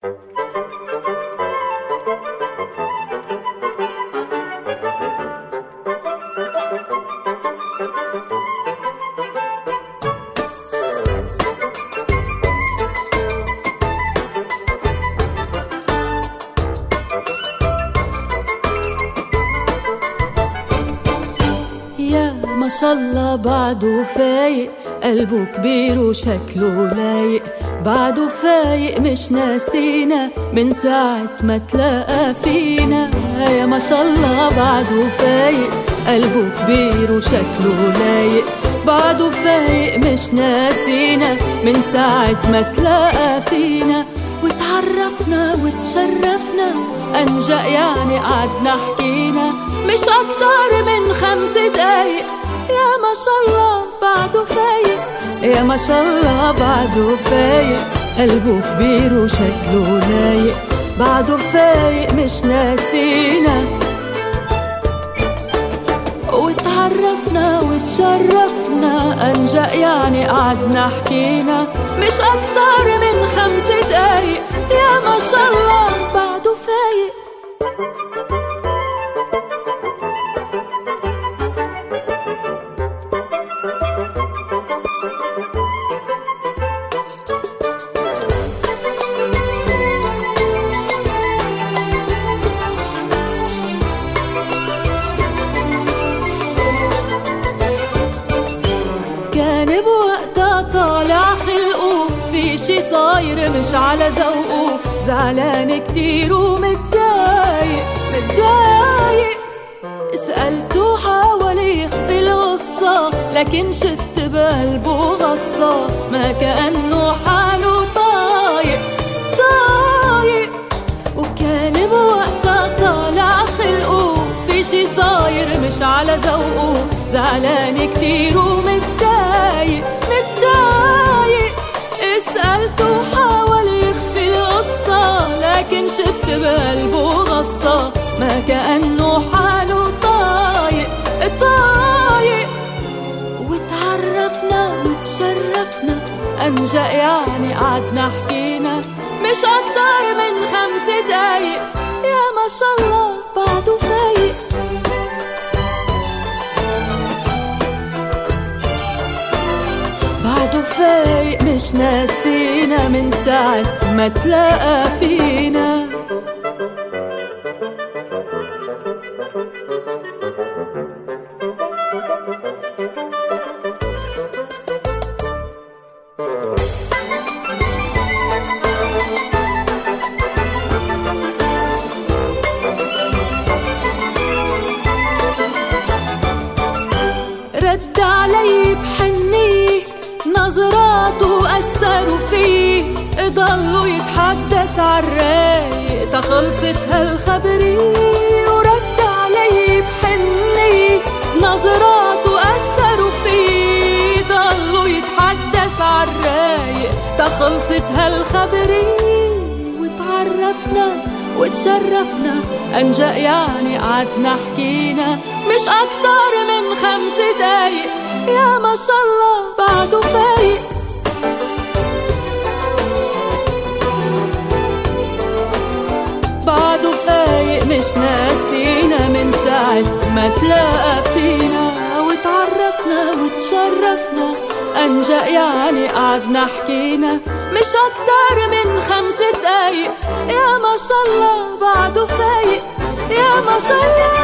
ما شاء الله بعده فايق، قلبه كبير وشكله لايق، بعده فايق مش ناسينا من ساعة ما تلاقى فينا. يا ما شاء الله بعده فايق، قلبه كبير وشكله لايق، بعده فايق مش ناسينا من ساعة ما تلاقى فينا. وتعرفنا وتشرفنا أنجأ يعني قعدنا حكينا مش أكتر من 5 دقايق. يا ما شاء الله بعده فايق، يا ما شاء الله بعده فايق، قلبه كبير وشكله لايق، بعده فايق مش ناسينا. وتعرفنا وتشرفنا أنجأ يعني قعدنا حكينا مش أكتر من 5 دقايق. يا ما شاء الله بعده فايق. كان بوقتها طالع خلقه في شي صاير مش على ذوقه، زعلان كتير ومتضايق متضايق. سألته حاول يخفي القصة لكن شفت بقلبه غصة، ما كأنه حاله طايق طايق. وكان بوقتها طالع خلقه في شي صاير مش على ذوقه، زعلان كتير ومتضايق متضايق. سألته حاول يخفي القصة لكن شفت بقلبه غصة، ما كأنه حاله طايق طايق. وتعرفنا وتشرفنا أنجأ يعني قعدنا حكينا مش أكتر من 5 دقايق. يا ما شاء الله بعده فايق. بعده فايق مش ناسينا من ساعة ما تلاقى فينا. رد علي بحنية، نظراته أثروا فيه، ضلوا يتحدث عالرايق تخلصت هالخبرية. ورد علي بحنية، نظراته أثروا فيه، ضلوا يتحدث عالرايق تخلصت هالخبرية. وتعرفنا وتشرفنا أنجأ يعني قعدنا حكينا مش أكتر من 5 دقايق. يا ما شاء الله بعده فايق. بعده فايق مش ناسينا من ساعة ما تلاقى فينا. وتعرفنا وتشرفنا أنجأ يعني قعدنا حكينا مش أكتر من 5 دقايق. يا ما شاء الله بعده فايق، يا ما شاء الله.